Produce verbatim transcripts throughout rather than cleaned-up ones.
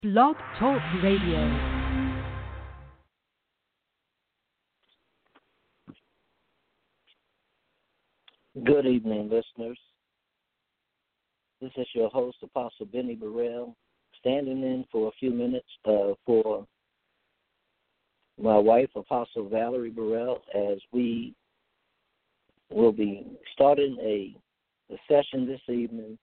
Blog Talk Radio. Good evening, listeners. This is your host, Apostle Benny Burrell, standing in for a few minutes uh, for my wife, Apostle Valerie Burrell, as we will be starting a, a session this evening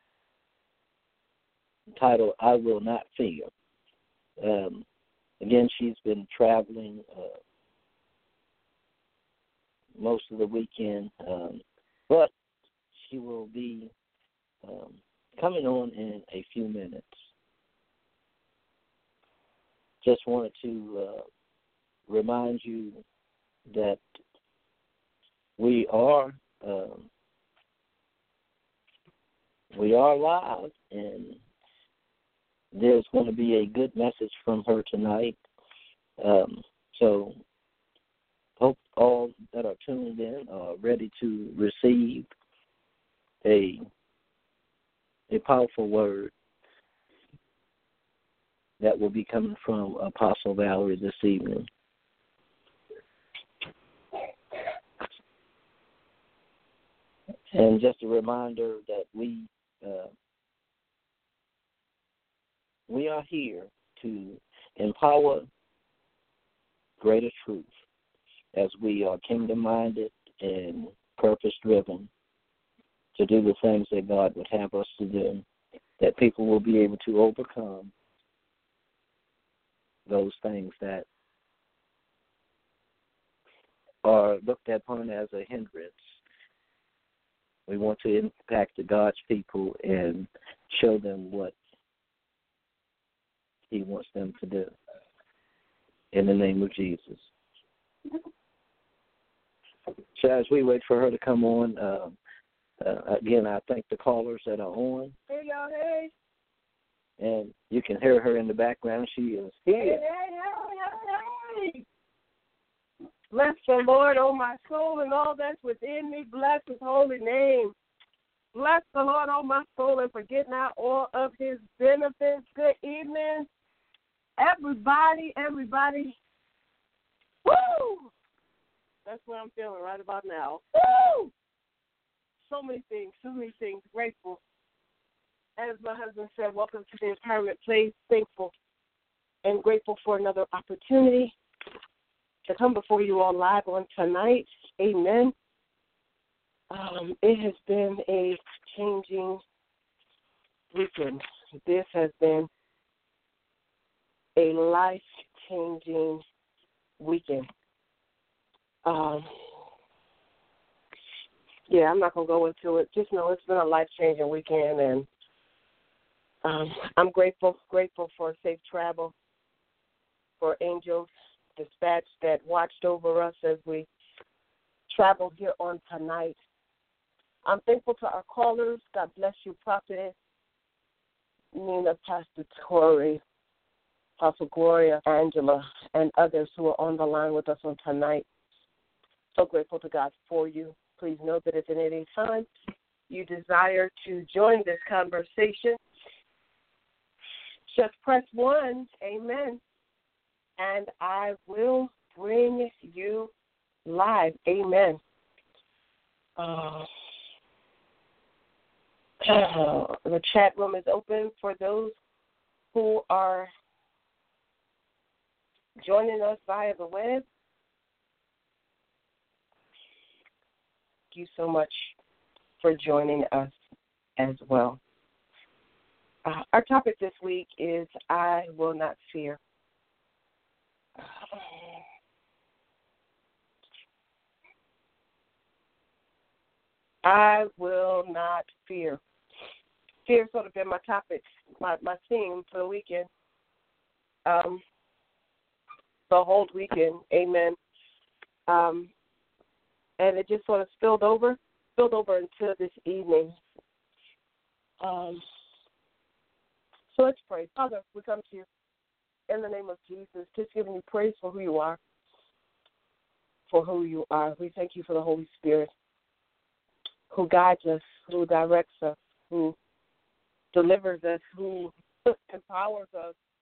titled, I Will Not Fear. Um, again, she's been traveling uh, most of the weekend, um, but she will be um, coming on in a few minutes. Just wanted to uh, remind you that we are um, we are live, and there's going to be a good message from her tonight. Um, so hope all that are tuned in are ready to receive a a powerful word that will be coming from Apostle Valerie this evening. And just a reminder that we uh, we are here to empower greater truth as we are kingdom-minded and purpose-driven to do the things that God would have us to do, that people will be able to overcome those things that are looked upon as a hindrance. We want to impact the God's people and show them what He wants them to do. In the name of Jesus. So as we wait for her to come on, uh, uh, again, I thank the callers that are on. Hey, y'all, hey. And you can hear her in the background. She is here. Hey, hey, hey, hey. Bless the Lord, oh my soul, and all that's within me. Bless His holy name. Bless the Lord, oh my soul, and forget not all of His benefits. Good evening, everybody, everybody. Woo! That's what I'm feeling right about now. Woo! So many things, so many things. Grateful. As my husband said, welcome to the Empowerment Place. Thankful and grateful for another opportunity to come before you all live on tonight. Amen. Um, it has been a changing weekend. This has been a life-changing weekend. Um, yeah, I'm not going to go into it. Just know it's been a life-changing weekend, and um, I'm grateful, grateful for safe travel, for angels dispatched that watched over us as we traveled here on tonight. I'm thankful to our callers. God bless you, Prophetess Nina, Pastor Tori, Apostle Gloria, Angela, and others who are on the line with us on tonight. So grateful to God for you. Please know that if at any time you desire to join this conversation, just press one, amen, and I will bring you live, amen. Uh, uh, the chat room is open for those who are joining us via the web. Thank you so much for joining us as well. Uh, our topic this week is I Will Not Fear. I will not fear. Fear has sort of been my topic, my, my theme for the weekend. Um, the whole weekend, amen. Um, and it just sort of spilled over, spilled over until this evening. Um, so let's pray. Father, we come to you in the name of Jesus, just giving you praise for who you are, for who you are. We thank you for the Holy Spirit who guides us, who directs us, who delivers us, who empowers us,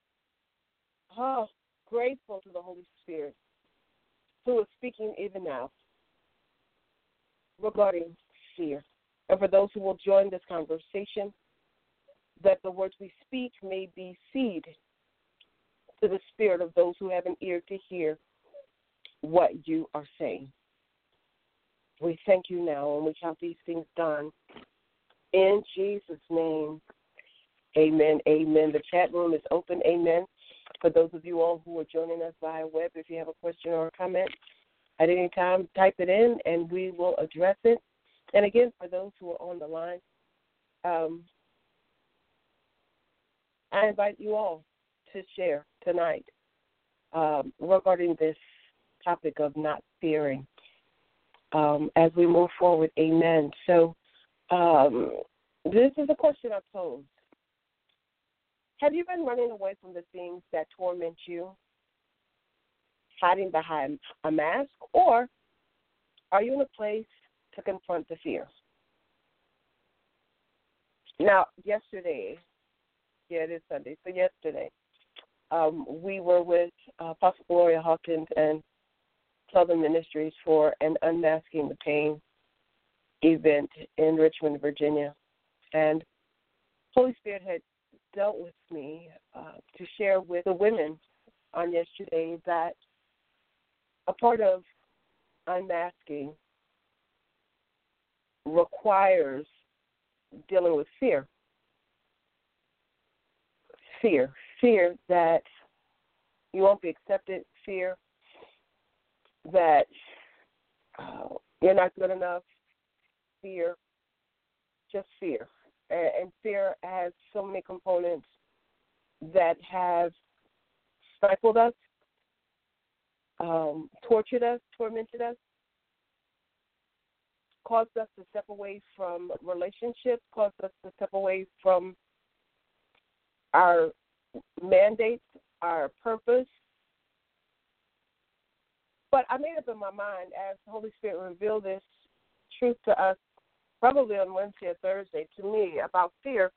oh, grateful to the Holy Spirit who is speaking even now regarding fear. And for those who will join this conversation, that the words we speak may be seed to the spirit of those who have an ear to hear what you are saying. We thank you now, and we count these things done. In Jesus' name, amen, amen. The chat room is open, amen. For those of you all who are joining us via web, if you have a question or a comment at any time, type it in, and we will address it. And again, for those who are on the line, um, I invite you all to share tonight um, regarding this topic of not fearing um, as we move forward. Amen. So um, this is a question I pose. Have you been running away from the things that torment you, hiding behind a mask, or are you in a place to confront the fear? Now, yesterday, yeah, it is Sunday, so yesterday, um, we were with uh, Apostle Gloria Hawkins and Southern Ministries for an Unmasking the Pain event in Richmond, Virginia. And Holy Spirit had dealt with me uh, to share with the women on yesterday that a part of unmasking requires dealing with fear. Fear. Fear that you won't be accepted. Fear that uh, you're not good enough. Fear. Just fear. And, and fear has so many components that have stifled us, um, tortured us, tormented us, caused us to step away from relationships, caused us to step away from our mandates, our purpose. But I made up in my mind as the Holy Spirit revealed this truth to us probably on Wednesday or Thursday to me about fear.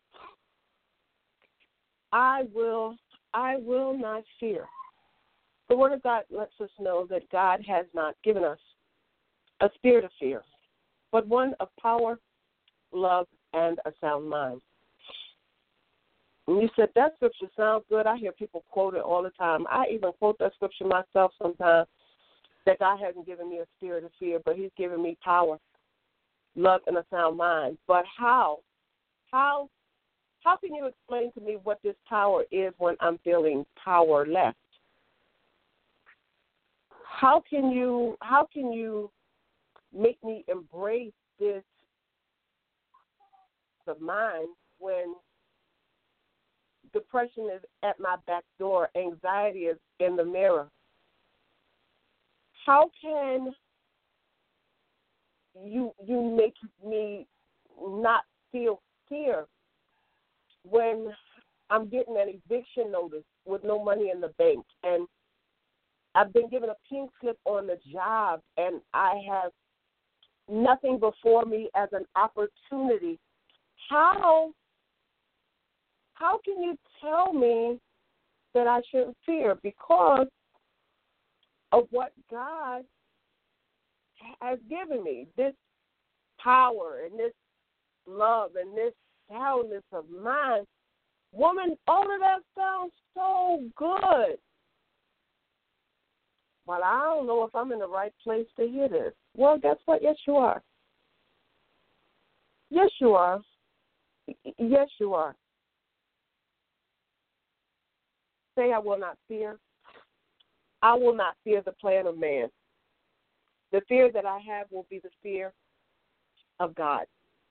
I will I will not fear. The Word of God lets us know that God has not given us a spirit of fear, but one of power, love, and a sound mind. And you said, that scripture sounds good. I hear people quote it all the time. I even quote that scripture myself sometimes, that God hasn't given me a spirit of fear, but he's given me power, love, and a sound mind. But how? How how can you explain to me what this power is when I'm feeling powerless? How can you how can you make me embrace this of mine when depression is at my back door, anxiety is in the mirror? How can you you make me not feel fear when I'm getting an eviction notice with no money in the bank, and I've been given a pink slip on the job, and I have nothing before me as an opportunity? How how can you tell me that I shouldn't fear? Because of what God has given me, this power and this love and this soundness of mind. Woman, all of that sounds so good. Well, I don't know if I'm in the right place to hear this. Well, guess what? Yes, you are. Yes, you are. Yes, you are. Say, I will not fear. I will not fear the plan of man. The fear that I have will be the fear of God.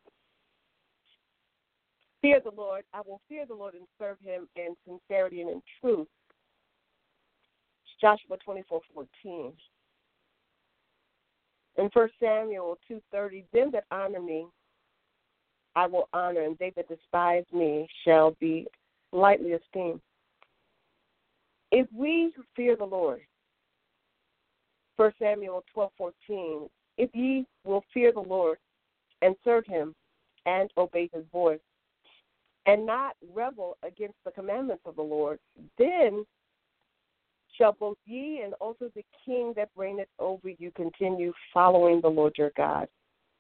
Fear the Lord. I will fear the Lord and serve him in sincerity and in truth. Joshua twenty-four fourteen. In First Samuel two thirty, them that honor me, I will honor, and they that despise me shall be lightly esteemed. If we fear the Lord, First Samuel twelve fourteen, if ye will fear the Lord and serve him and obey his voice, and not rebel against the commandments of the Lord, then shall both ye and also the king that reigneth over you continue following the Lord your God.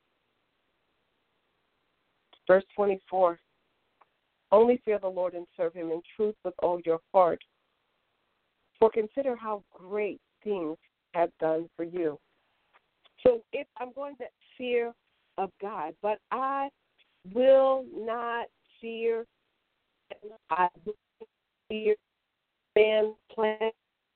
Verse twenty-four, only fear the Lord and serve him in truth with all your heart. For consider how great things have done for you. So if I'm going to fear of God, but I will not fear, I will fear man's plan.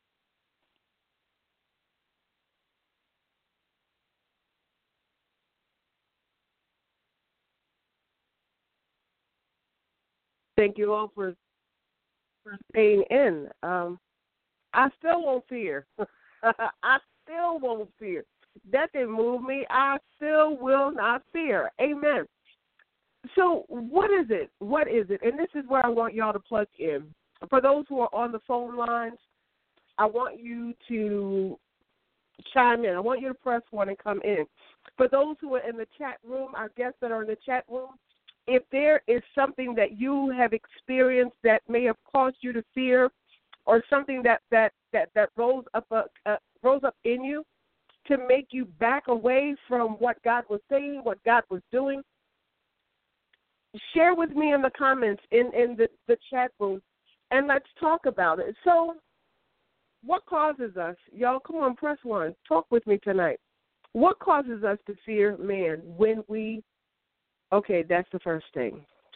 Thank you all for, for staying in. Um, I still won't fear. I still won't fear. That didn't move me. I still will not fear. Amen. So what is it? What is it? And this is where I want y'all to plug in. For those who are on the phone lines, I want you to chime in. I want you to press one and come in. For those who are in the chat room, our guests that are in the chat room, if there is something that you have experienced that may have caused you to fear, or something that that that, that rose up uh, uh, rose up in you to make you back away from what God was saying, what God was doing, share with me in the comments in, in the, the chat room, and let's talk about it. So what causes us, y'all, come on, press one, talk with me tonight. What causes us to fear man when we, okay, that's the first thing.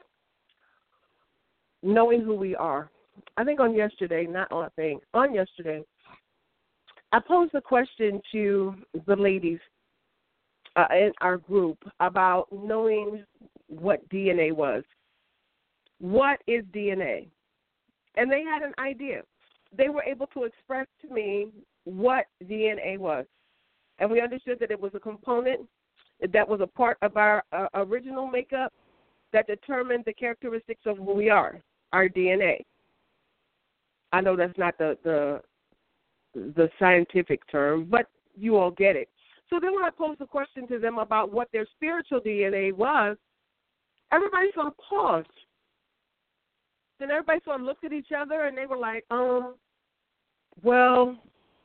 Knowing who we are. I think on yesterday, not on a thing, on yesterday, I posed a question to the ladies uh, in our group about knowing what D N A was. What is D N A? And they had an idea. They were able to express to me what D N A was. And we understood that it was a component that was a part of our uh, original makeup that determined the characteristics of who we are, our D N A. I know that's not the, the the scientific term, but you all get it. So then when I posed a question to them about what their spiritual D N A was, everybody sort of paused. Then everybody sort of looked at each other and they were like, um, well,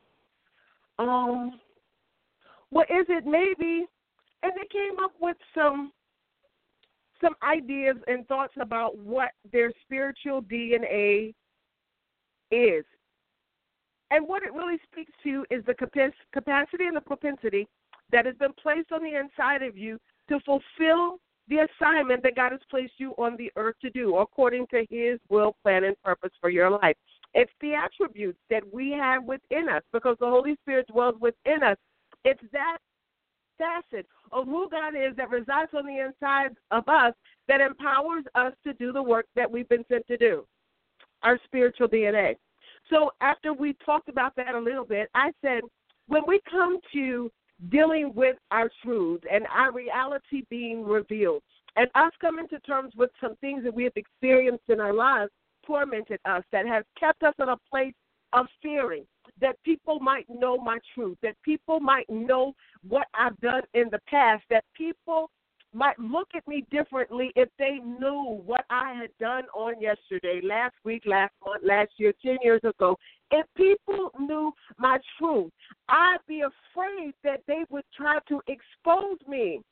um, what is it maybe? And they came up with some some ideas and thoughts about what their spiritual D N A is. And what it really speaks to is the capacity and the propensity that has been placed on the inside of you to fulfill the assignment that God has placed you on the earth to do according to his will, plan, and purpose for your life. It's the attributes that we have within us because the Holy Spirit dwells within us. It's that facet of who God is that resides on the inside of us that empowers us to do the work that we've been sent to do, our spiritual D N A. So after we talked about that a little bit, I said, when we come to dealing with our truths and our reality being revealed, and us coming to terms with some things that we have experienced in our lives, tormented us, that have kept us in a place of fearing, that people might know my truth, that people might know what I've done in the past, that people might look at me differently if they knew what I had done on yesterday, last week, last month, last year, ten years ago. If people knew my truth, I'd be afraid that they would try to expose me.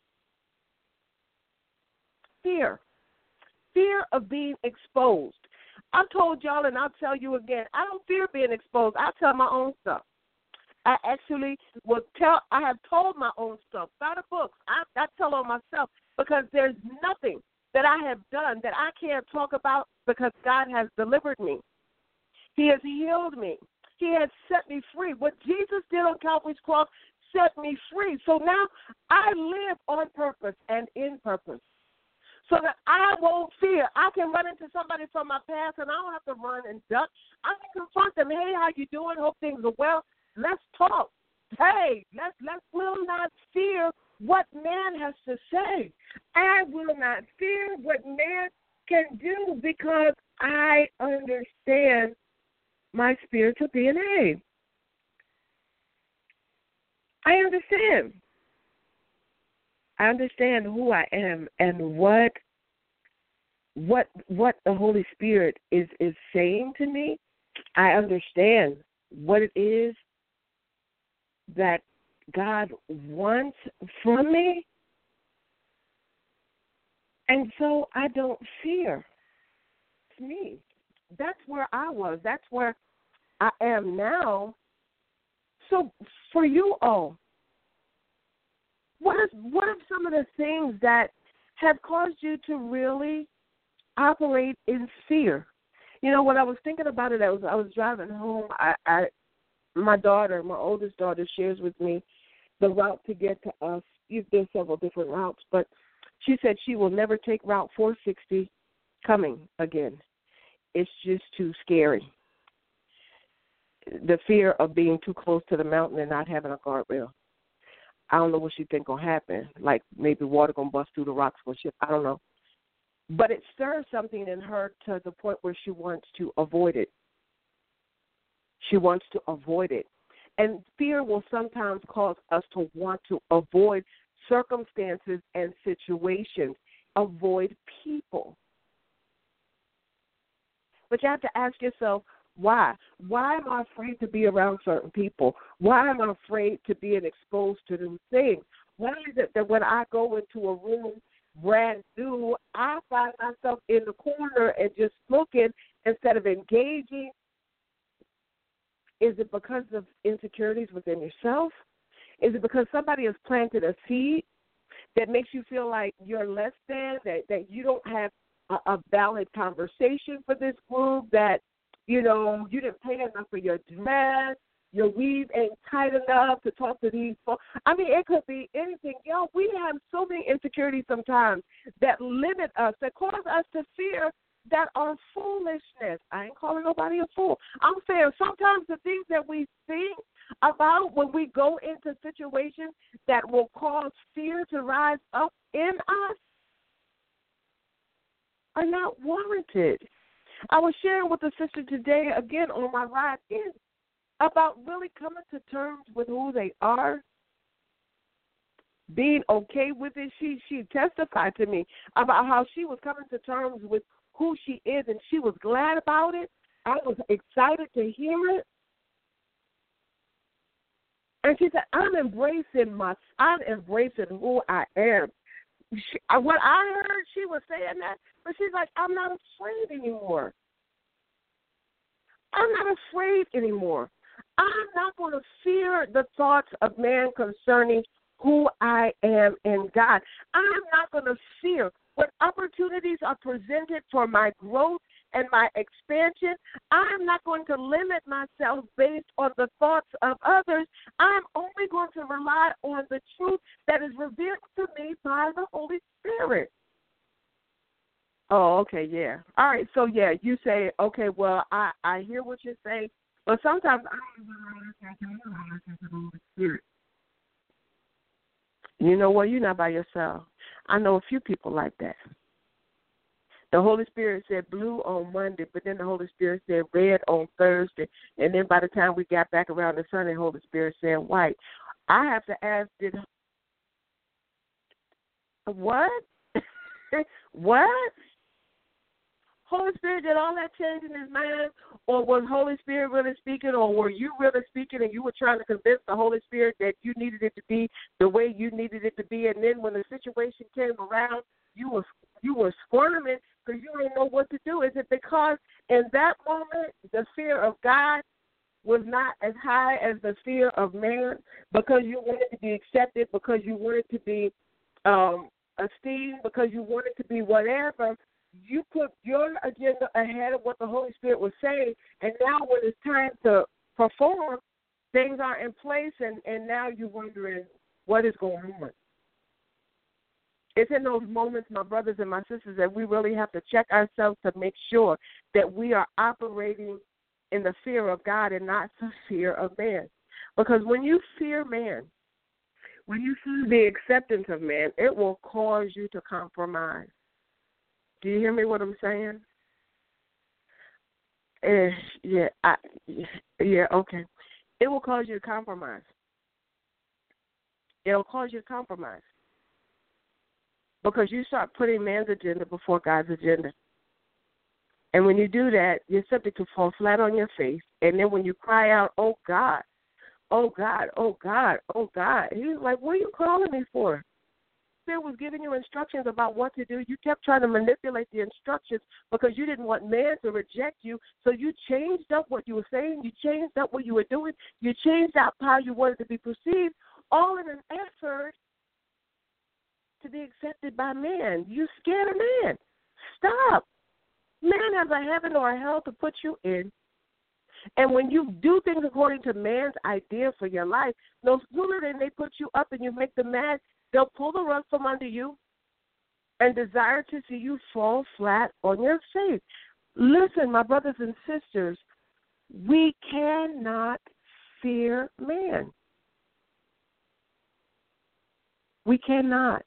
Fear. Fear of being exposed. I've told y'all and I'll tell you again, I don't fear being exposed. I tell my own stuff. I actually will tell, I have told my own stuff by the books. I, I tell on myself because there's nothing that I have done that I can't talk about because God has delivered me. He has healed me. He has set me free. What Jesus did on Calvary's cross set me free. So now I live on purpose and in purpose so that I won't fear. I can run into somebody from my past and I don't have to run and duck. I can confront them. Hey, how you doing? Hope things are well. Let's talk. Hey, let's let's will not fear what man has to say. I will not fear what man can do because I understand my spiritual D N A. I understand. I understand who I am and what what what the Holy Spirit is, is saying to me. I understand what it is that God wants from me. And so I don't fear. It's me. That's where I was. That's where I am now. So for you all, what is what are some of the things that have caused you to really operate in fear? You know, when I was thinking about it, I was I was driving home. I, I my daughter, my oldest daughter, shares with me the route to get to us. There's several different routes, but she said she will never take Route four sixty coming again. It's just too scary. The fear of being too close to the mountain and not having a guardrail. I don't know what she think gonna happen. Like maybe water gonna bust through the rocks or shit. I don't know. But it stirs something in her to the point where she wants to avoid it. She wants to avoid it. And fear will sometimes cause us to want to avoid circumstances and situations, avoid people. But you have to ask yourself, why? Why am I afraid to be around certain people? Why am I afraid to be exposed to new things? Why is it that when I go into a room brand new, I find myself in the corner and just looking instead of engaging? Is it because of insecurities within yourself? Is it because somebody has planted a seed that makes you feel like you're less than, that, that you don't have a, a valid conversation for this group, that, you know, you didn't pay enough for your dress, your weave ain't tight enough to talk to these folks? I mean, it could be anything. Yo, we have so many insecurities sometimes that limit us, that cause us to fear that are foolishness. I ain't calling nobody a fool. I'm saying sometimes the things that we think about when we go into situations that will cause fear to rise up in us are not warranted. I was sharing with a sister today, again, on my ride in, about really coming to terms with who they are, being okay with it. She she testified to me about how she was coming to terms with who she is, and she was glad about it. I was excited to hear it. And she said, I'm embracing my, I'm embracing who I am. She, what I heard, she was saying that, but she's like, I'm not afraid anymore. I'm not afraid anymore. I'm not going to fear the thoughts of man concerning who I am in God. I'm not going to fear when opportunities are presented for my growth and my expansion. I'm not going to limit myself based on the thoughts of others. I'm only going to rely on the truth that is revealed to me by the Holy Spirit. Oh, okay, yeah. All right, so, yeah, you say, okay, well, I, I hear what you're saying, but sometimes I don't even listen to the Holy Spirit. You know what? You're not by yourself. I know a few people like that. The Holy Spirit said blue on Monday, but then the Holy Spirit said red on Thursday. And then by the time we got back around the Sunday, the Holy Spirit said white. I have to ask, did what? What? Holy Spirit did all that change in his mind? Or was Holy Spirit really speaking, or were you really speaking and you were trying to convince the Holy Spirit that you needed it to be the way you needed it to be, and then when the situation came around, you were you were squirming because you didn't know what to do? Is it because in that moment the fear of God was not as high as the fear of man, because you wanted to be accepted, because you wanted to be um, esteemed, because you wanted to be whatever? You put your agenda ahead of what the Holy Spirit was saying, and now when it's time to perform, things are in place, and, and now you're wondering what is going on. It's in those moments, my brothers and my sisters, that we really have to check ourselves to make sure that we are operating in the fear of God and not the fear of man. Because when you fear man, when you fear the acceptance of man, it will cause you to compromise. Do you hear me what I'm saying? Uh, yeah, I, yeah, okay. It will cause you to compromise. It will cause you to compromise. Because you start putting man's agenda before God's agenda. And when you do that, you're subject to fall flat on your face. And then when you cry out, oh, God, oh, God, oh, God, oh, God, he's like, what are you calling me for? Spirit was giving you instructions about what to do. You kept trying to manipulate the instructions because you didn't want man to reject you. So you changed up what you were saying. You changed up what you were doing. You changed up how you wanted to be perceived, all in an effort to be accepted by man. You scared of man. Stop. Man has a heaven or a hell to put you in. And when you do things according to man's idea for your life, no sooner than they put you up and you make them mad, they'll pull the rug from under you and desire to see you fall flat on your face. Listen, my brothers and sisters, we cannot fear man. We cannot.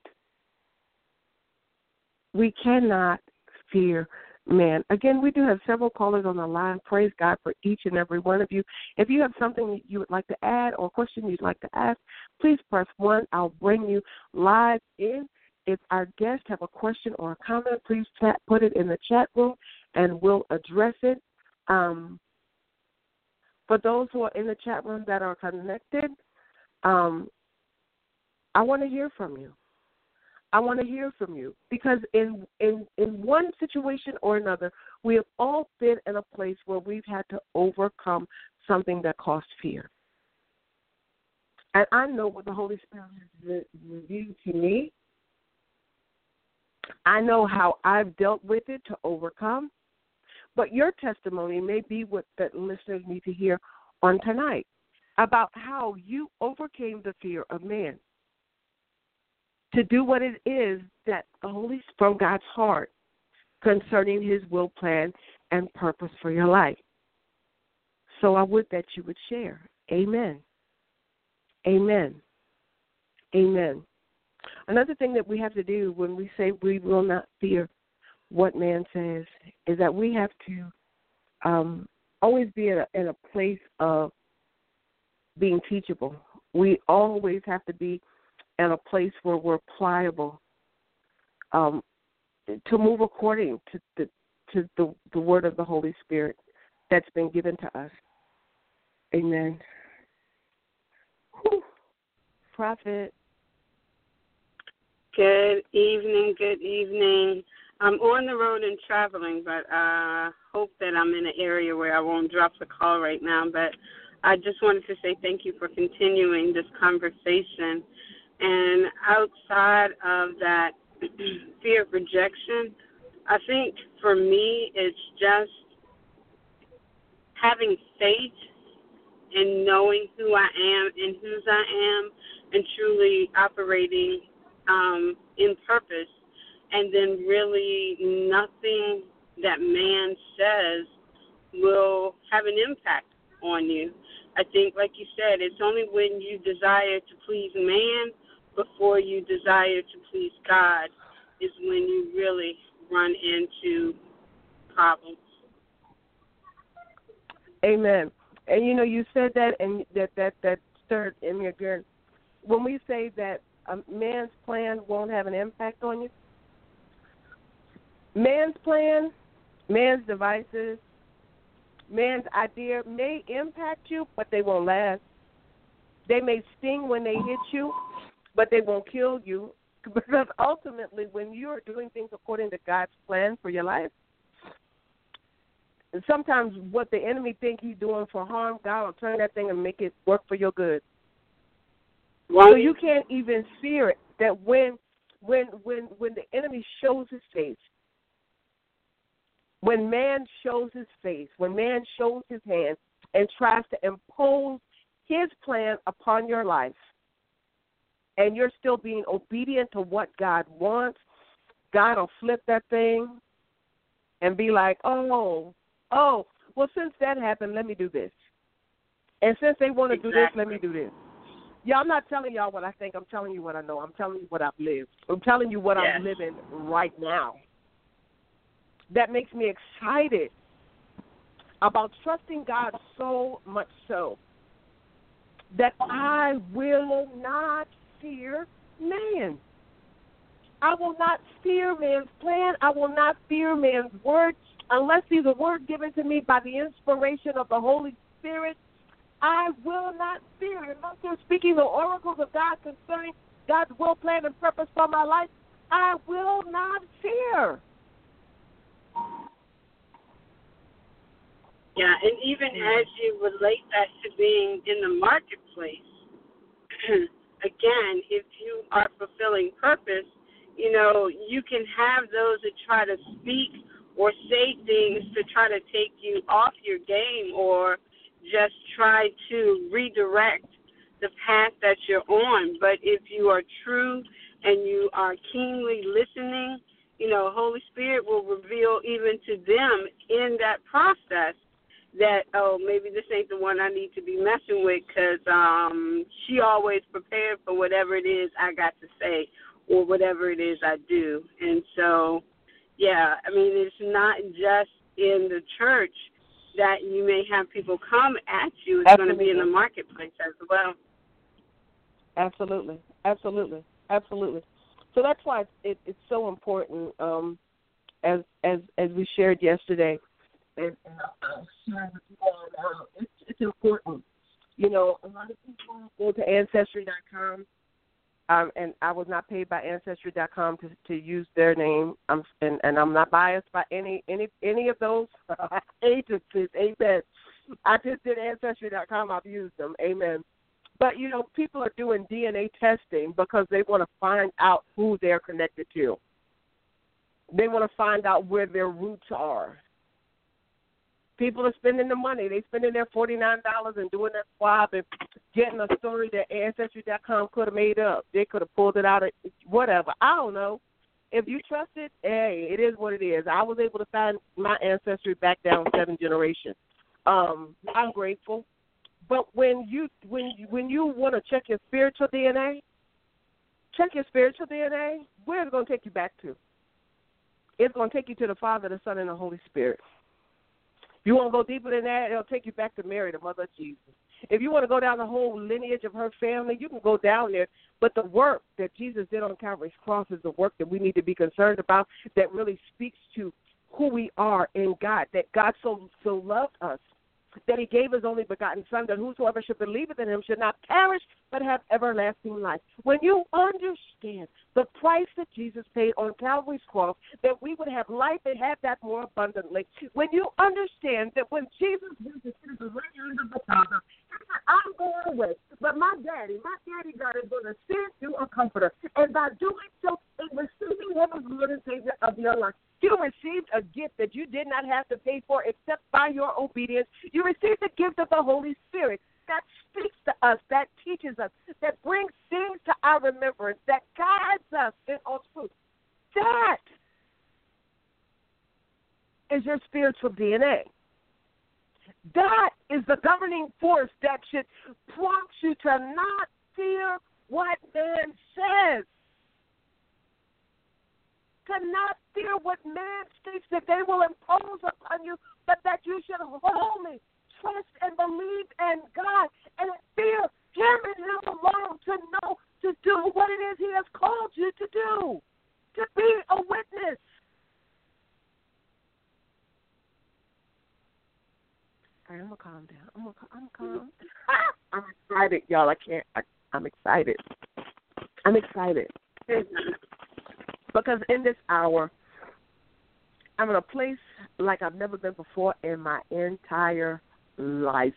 We cannot fear man. Again, we do have several callers on the line. Praise God for each and every one of you. If you have something you would like to add or a question you'd like to ask, please press one. I'll bring you live in. If our guests have a question or a comment, please chat, put it in the chat room, and we'll address it. Um, for those who are in the chat room that are connected, um, I want to hear from you. I want to hear from you because in, in in one situation or another, we have all been in a place where we've had to overcome something that caused fear. And I know what the Holy Spirit has revealed to me. I know how I've dealt with it to overcome. But your testimony may be what the listeners need to hear on tonight about how you overcame the fear of man to do what it is that the Holy Spirit from God's heart concerning his will, plan, and purpose for your life. So I would that you would share. Amen. Amen. Amen. Another thing that we have to do when we say we will not fear what man says is that we have to um, always be in a, in a place of being teachable. We always have to be in a place where we're pliable um, to move according to the to the, the word of the Holy Spirit that's been given to us. Amen. Whew. Prophet. Good evening, good evening. I'm on the road and traveling, but I uh, hope that I'm in an area where I won't drop the call right now. But I just wanted to say thank you for continuing this conversation. And outside of that fear of rejection, I think for me it's just having faith in knowing who I am and whose I am and truly operating um, in purpose. And then really nothing that man says will have an impact on you. I think, like you said, it's only when you desire to please man before you desire to please God is when you really run into problems. Amen. And, you know, you said that, and that, that, that stirred in me again. When we say that a man's plan won't have an impact on you, man's plan, man's devices, man's idea may impact you, but they won't last. They may sting when they hit you, but they won't kill you. Because ultimately, when you're doing things according to God's plan for your life, and sometimes what the enemy thinks he's doing for harm, God will turn that thing and make it work for your good. Well, so you can't even fear it. That when, when, when, when the enemy shows his face, when man shows his face, when man shows his hand and tries to impose his plan upon your life, and you're still being obedient to what God wants, God will flip that thing and be like, oh, oh, well, since that happened, let me do this. And since they want to exactly. do this, let me do this. Yeah, I'm not telling y'all what I think. I'm telling you what I know. I'm telling you what I've lived. I'm telling you what yes. I'm living right now. That makes me excited about trusting God so much so that I will not fear man. I will not fear man's plan. I will not fear man's word. unless these are words given to me by the inspiration of the Holy Spirit, I will not fear. Unless they're speaking the oracles of God concerning God's will, plan, and purpose for my life, I will not fear. Yeah, and even as you relate that to being in the marketplace, again, if you are fulfilling purpose, you know, you can have those that try to speak or say things to try to take you off your game or just try to redirect the path that you're on. But if you are true and you are keenly listening, you know, Holy Spirit will reveal even to them in that process that, oh, maybe this ain't the one I need to be messing with because um, she always prepared for whatever it is I got to say or whatever it is I do. And so, yeah, I mean, it's not just in the church that you may have people come at you. It's going to be in the marketplace as well. Absolutely, absolutely, absolutely. So that's why it, it's so important, um, as as as we shared yesterday, and, and I'll share with you all now. It's, it's important. You know, a lot of people go to Ancestry dot com, um, and I was not paid by Ancestry dot com to, to use their name. I'm and, and I'm not biased by any any any of those agencies. Amen. I just did Ancestry dot com. I've used them. Amen. But, you know, people are doing D N A testing because they want to find out who they're connected to. They want to find out where their roots are. People are spending the money. They're spending their forty-nine dollars and doing that swab and getting a story that Ancestry dot com could have made up. They could have pulled it out of whatever. I don't know. If you trust it, hey, it is what it is. I was able to find my ancestry back down seven generations. Um, I'm grateful. But when you when you, when you want to check your spiritual D N A, check your spiritual D N A, where is it going to take you back to? It's going to take you to the Father, the Son, and the Holy Spirit. If you want to go deeper than that, it'll take you back to Mary, the mother of Jesus. If you want to go down the whole lineage of her family, you can go down there. But the work that Jesus did on Calvary's cross is the work that we need to be concerned about, that really speaks to who we are in God, that God so so loved us, that he gave his only begotten Son, that whosoever should believe in him should not perish but have everlasting life. When you understand the price that Jesus paid on Calvary's cross, that we would have life and have that more abundantly, when you understand that when Jesus went to sit at the right hand of the Father, he said, I'm going away, but my daddy, my daddy God is going to send you a comforter. And by doing so, in receiving him as Lord and Savior of your life, you received a gift that you did not have to pay for except by your obedience. You received the gift of the Holy Spirit that speaks to us, that teaches us, that brings things to our remembrance, that guides us in all truth. That is your spiritual D N A. That is the governing force that should prompt you to not fear what man says. To not fear what man states that they will impose upon you, but that you should wholly trust and believe in God and fear him and him alone, to know to do what it is he has called you to do, to be a witness. All right, I'm going to calm down. I'm going to I'm calm. I'm excited, y'all. I can't. I, I'm excited. I'm excited. Because in this hour, I'm in a place like I've never been before in my entire life.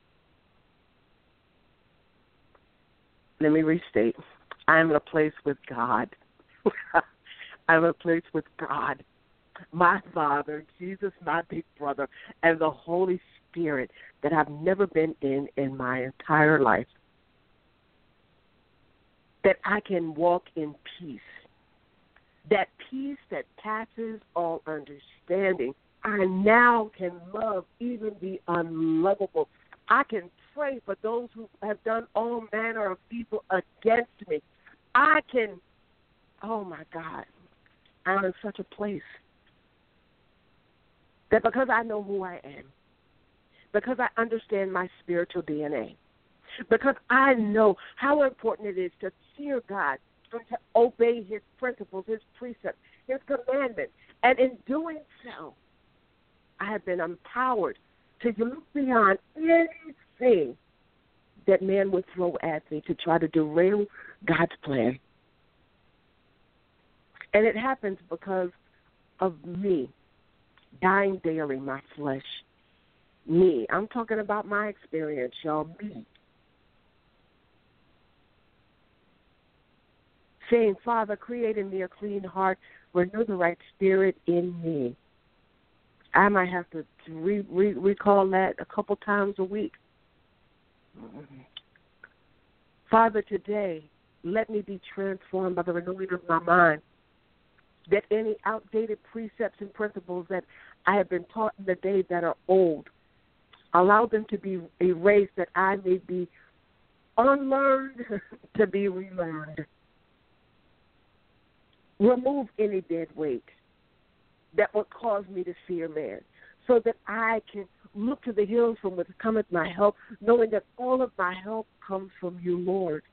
Let me restate. I'm in a place with God. I'm in a place with God, my Father, Jesus, my big brother, and the Holy Spirit that I've never been in in my entire life. That I can walk in peace. That peace that passes all understanding. I now can love even the unlovable. I can pray for those who have done all manner of evil against me. I can, oh my God, I'm in such a place that because I know who I am, because I understand my spiritual D N A, because I know how important it is to fear God, and to obey his principles, his precepts, his commandments. And in doing so, I have been empowered to look beyond anything that man would throw at me to try to derail God's plan. And it happens because of me dying daily, my flesh. Me. I'm talking about my experience, y'all. Me. Saying, Father, create in me a clean heart, renew the right spirit in me. I might have to re- re- recall that a couple times a week. Father, today, let me be transformed by the renewing of my mind, that any outdated precepts and principles that I have been taught in the days that are old, allow them to be erased, that I may be unlearned to be relearned. Remove any dead weight that would cause me to fear man, so that I can look to the hills from which cometh my help, knowing that all of my help comes from you, Lord.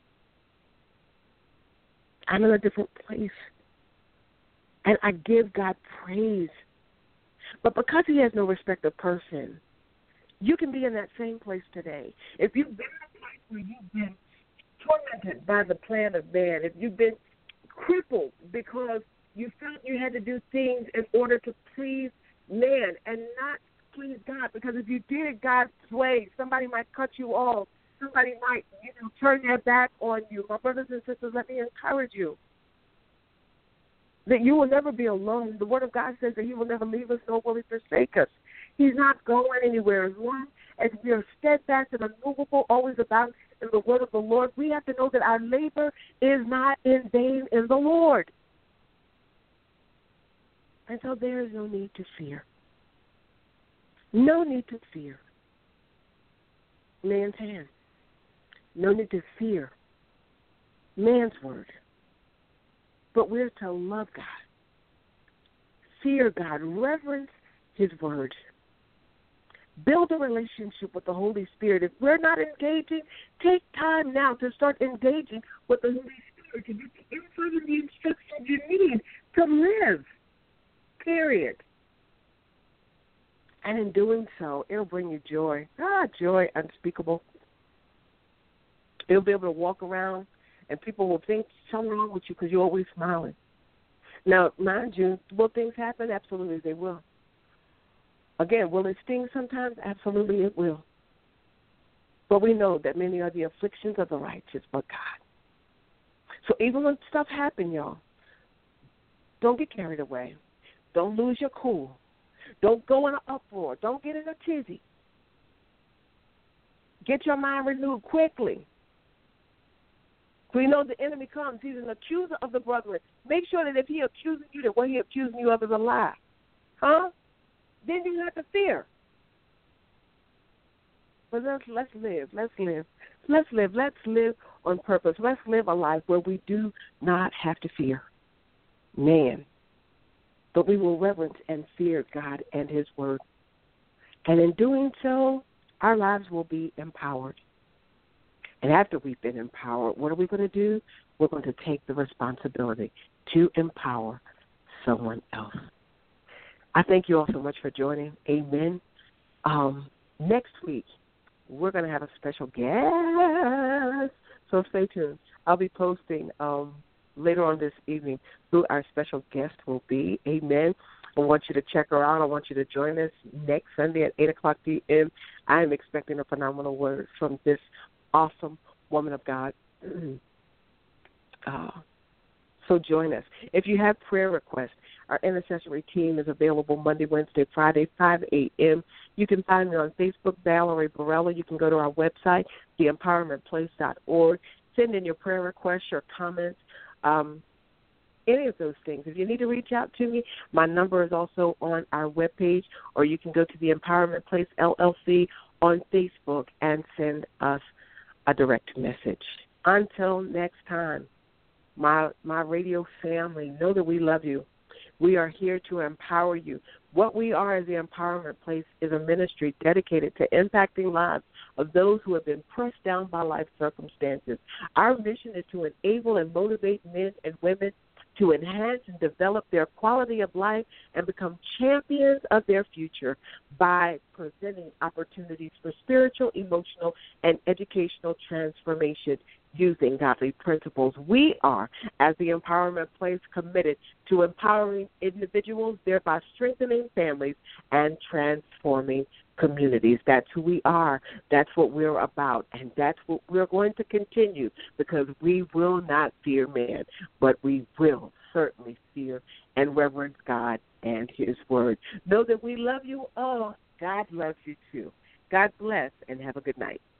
I'm in a different place, and I give God praise. But because he has no respect of person, you can be in that same place today. If you've been in a place where you've been tormented by the plan of man, if you've been crippled because you felt you had to do things in order to please man and not please God, because if you did it God's way, somebody might cut you off. Somebody might, you know, turn their back on you. My brothers and sisters, let me encourage you that you will never be alone. The Word of God says that he will never leave us, nor will he forsake us. He's not going anywhere. As long as we are steadfast and unmovable, always about in the word of the Lord, we have to know that our labor is not in vain in the Lord. And so there is no need to fear. No need to fear man's hand. No need to fear man's word. But we're to love God, fear God, reverence his word, build a relationship with the Holy Spirit. If we're not engaging, take time now to start engaging with the Holy Spirit to get the insight and the instructions you need to live, period. And in doing so, it'll bring you joy. Ah, joy unspeakable. You'll be able to walk around, and people will think something wrong with you because you're always smiling. Now, mind you, will things happen? Absolutely, they will. Again, will it sting sometimes? Absolutely, it will. But we know that many are the afflictions of the righteous, but God. So even when stuff happens, y'all, don't get carried away. Don't lose your cool. Don't go in an uproar. Don't get in a tizzy. Get your mind renewed quickly. We know the enemy comes. He's an accuser of the brethren. Make sure that if he accuses you, that what he accusing you of is a lie. Huh? Then you have to fear. But let's, let's live. Let's live. Let's live. Let's live on purpose. Let's live a life where we do not have to fear man, but we will reverence and fear God and his word. And in doing so, our lives will be empowered. And after we've been empowered, what are we going to do? We're going to take the responsibility to empower someone else. I thank you all so much for joining. Amen. Um, next week, we're going to have a special guest, so stay tuned. I'll be posting um, later on this evening who our special guest will be. Amen. I want you to check her out. I want you to join us next Sunday at eight o'clock p.m. I am expecting a phenomenal word from this awesome woman of God. uh, so join us. If you have prayer requests, our intercessory team is available Monday, Wednesday, Friday, five a.m. You can find me on Facebook, Valerie Barella. You can go to our website, the empowerment place dot org. Send in your prayer requests, your comments, um, any of those things. If you need to reach out to me, my number is also on our webpage, or you can go to the Empowerment Place, L L C, on Facebook and send us a direct message. Until next time, my my radio family, know that we love you. We are here to empower you. What we are as the Empowerment Place is a ministry dedicated to impacting lives of those who have been pressed down by life circumstances. Our mission is to enable and motivate men and women to enhance and develop their quality of life and become champions of their future by presenting opportunities for spiritual, emotional, and educational transformation using godly principles. We are, as the Empowerment Place, committed to empowering individuals, thereby strengthening families and transforming communities. That's who we are. That's what we're about, and that's what we're going to continue, because we will not fear man, but we will certainly fear and reverence God and his word. Know that we love you all. God loves you too. God bless, and have a good night.